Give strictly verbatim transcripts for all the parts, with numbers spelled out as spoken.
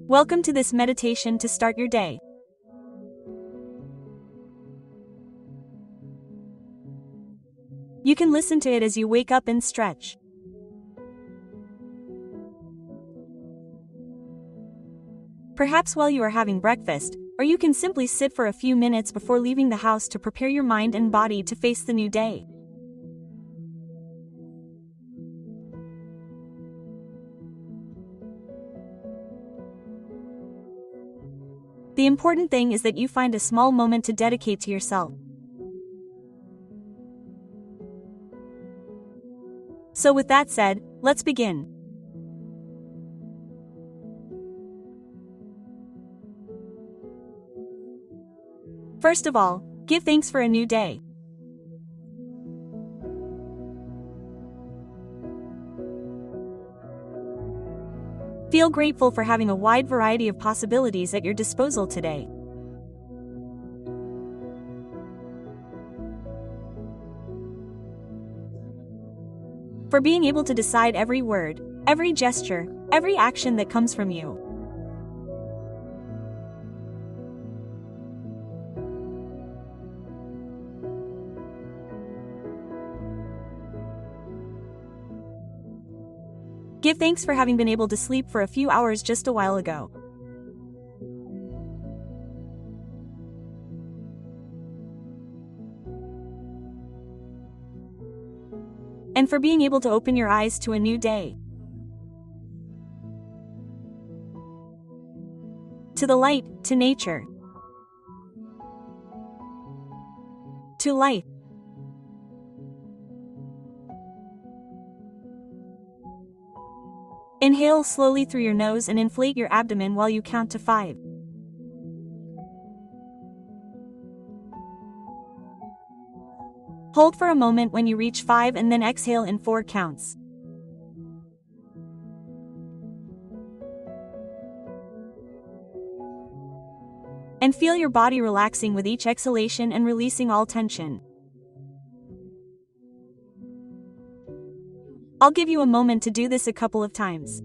Welcome to this meditation to start your day. You can listen to it as you wake up and stretch. Perhaps while you are having breakfast, or you can simply sit for a few minutes before leaving the house to prepare your mind and body to face the new day. The important thing is that you find a small moment to dedicate to yourself. So with that said, let's begin. First of all, give thanks for a new day. Feel grateful for having a wide variety of possibilities at your disposal today. For being able to decide every word, every gesture, every action that comes from you. Give thanks for having been able to sleep for a few hours just a while ago. And for being able to open your eyes to a new day. To the light, to nature. To life. Inhale slowly through your nose and inflate your abdomen while you count to five. Hold for a moment when you reach five and then exhale in four counts. And feel your body relaxing with each exhalation and releasing all tension. I'll give you a moment to do this a couple of times.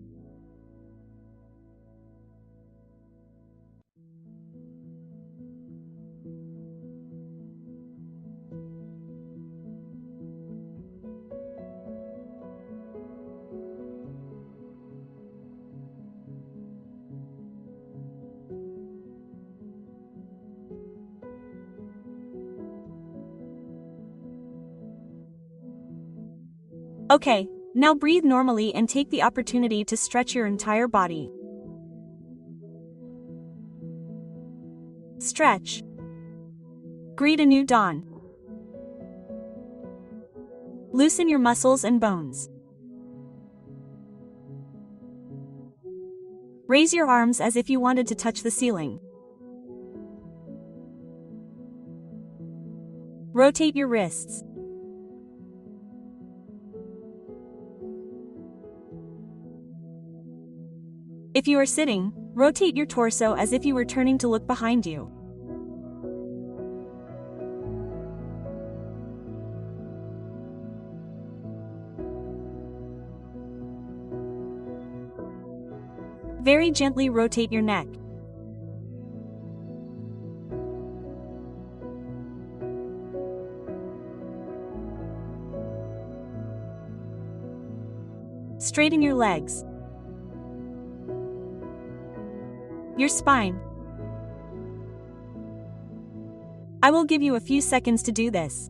Okay, now breathe normally and take the opportunity to stretch your entire body. Stretch. Greet a new dawn. Loosen your muscles and bones. Raise your arms as if you wanted to touch the ceiling. Rotate your wrists. If you are sitting, rotate your torso as if you were turning to look behind you. Very gently rotate your neck. Straighten your legs. Your spine. I will give you a few seconds to do this.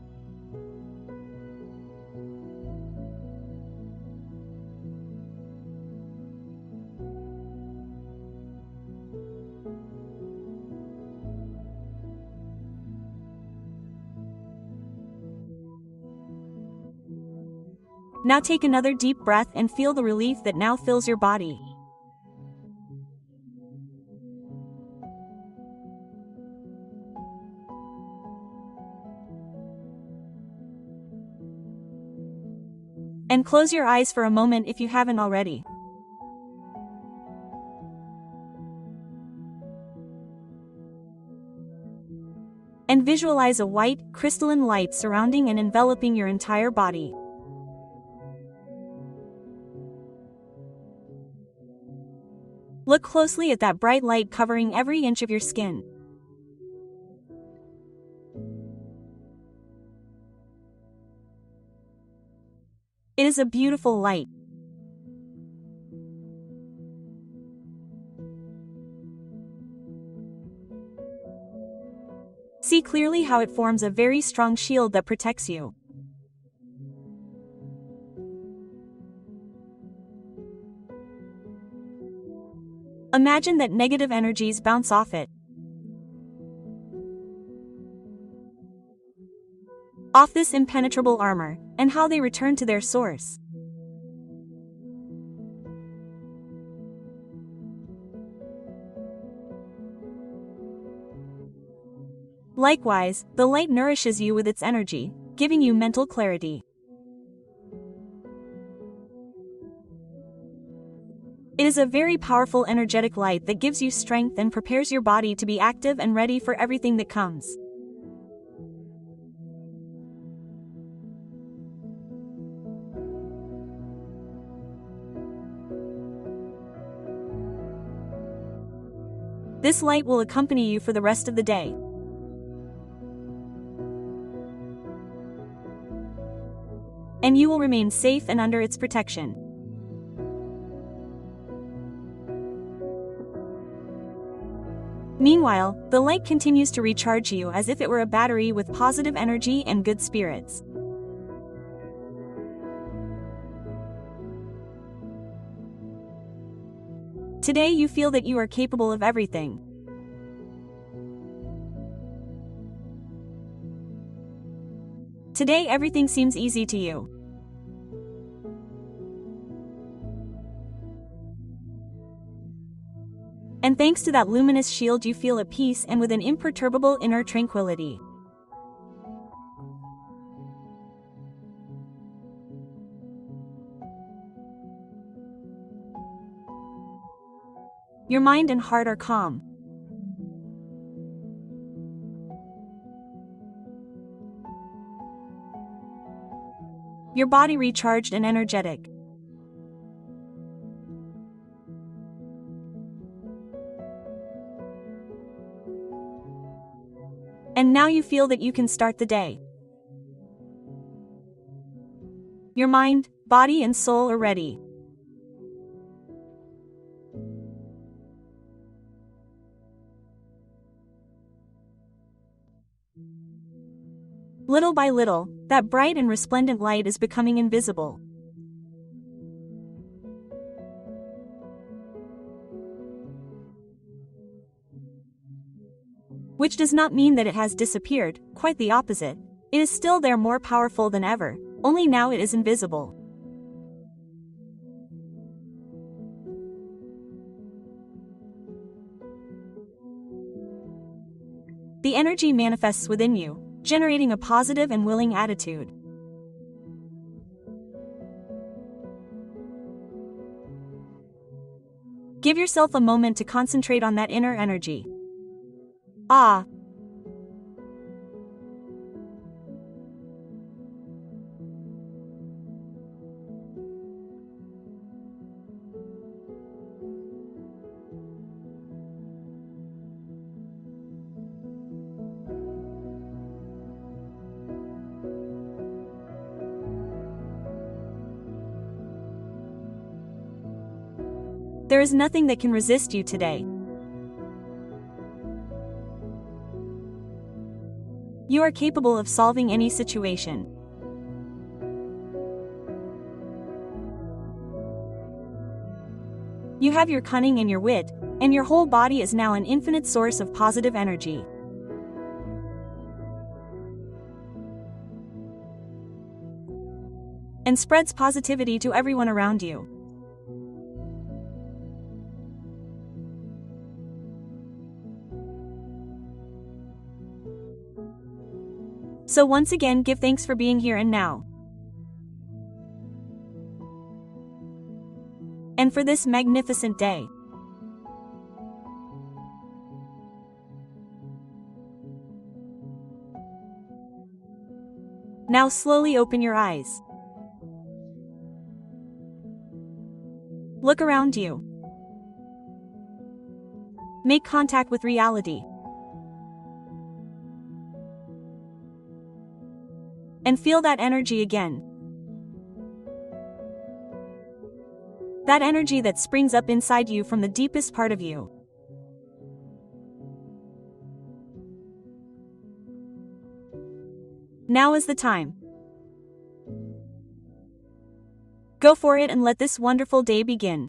Now take another deep breath and feel the relief that now fills your body. And close your eyes for a moment if you haven't already. And visualize a white, crystalline light surrounding and enveloping your entire body. Look closely at that bright light covering every inch of your skin. It is a beautiful light. See clearly how it forms a very strong shield that protects you. Imagine that negative energies bounce off it. Off this impenetrable armor, and how they return to their source. Likewise, the light nourishes you with its energy, giving you mental clarity. It is a very powerful energetic light that gives you strength and prepares your body to be active and ready for everything that comes. This light will accompany you for the rest of the day. And you will remain safe and under its protection. Meanwhile, the light continues to recharge you as if it were a battery with positive energy and good spirits. Today you feel that you are capable of everything. Today everything seems easy to you. And thanks to that luminous shield you feel at peace and with an imperturbable inner tranquility. Your mind and heart are calm. Your body recharged and energetic. And now you feel that you can start the day. Your mind, body and soul are ready. Little by little, that bright and resplendent light is becoming invisible. Which does not mean that it has disappeared, quite the opposite. It is still there, more powerful than ever, only now it is invisible. The energy manifests within you, generating a positive and willing attitude. Give yourself a moment to concentrate on that inner energy. Ah. There is nothing that can resist you today. You are capable of solving any situation. You have your cunning and your wit, and your whole body is now an infinite source of positive energy. And spreads positivity to everyone around you. So once again, give thanks for being here and now. And for this magnificent day. Now slowly open your eyes. Look around you. Make contact with reality. And feel that energy again. That energy that springs up inside you from the deepest part of you. Now is the time. Go for it and let this wonderful day begin.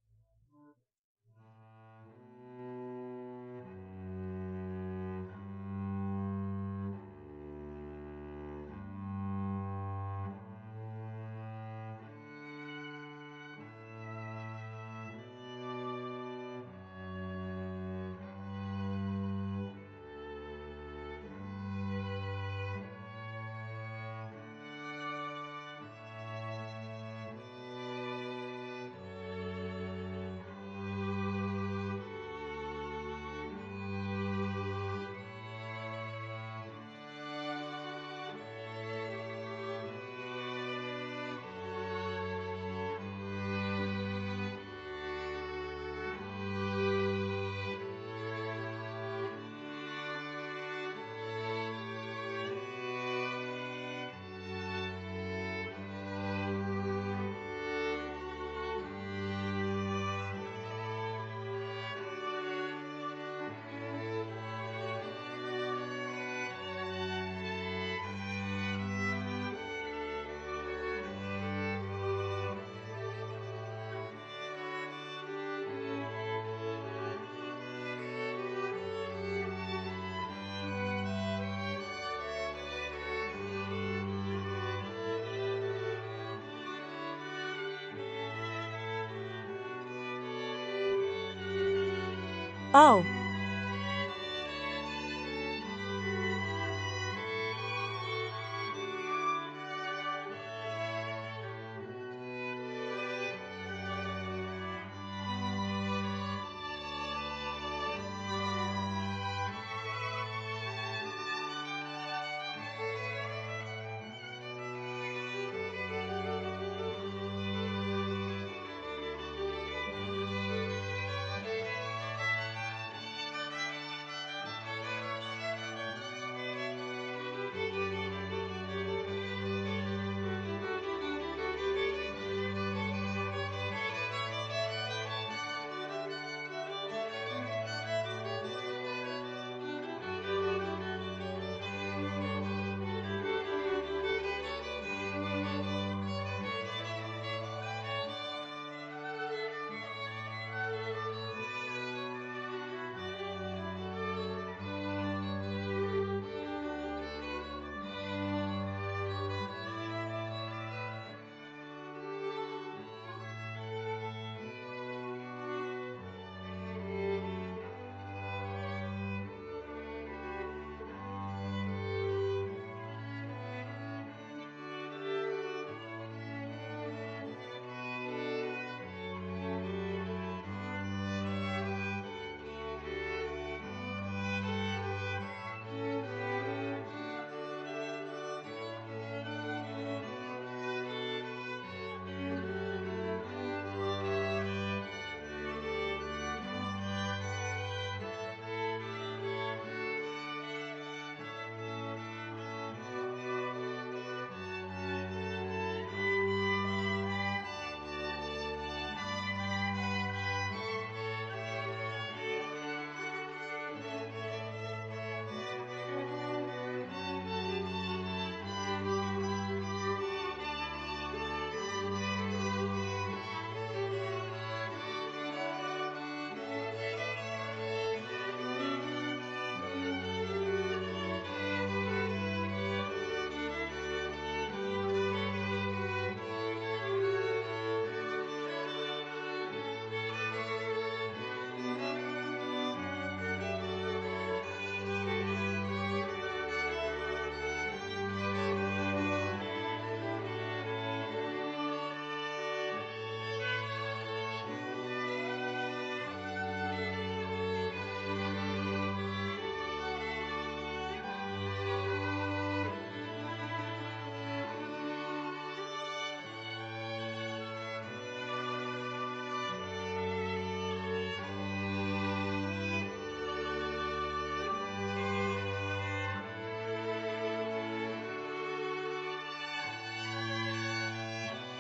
Oh.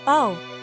Oh,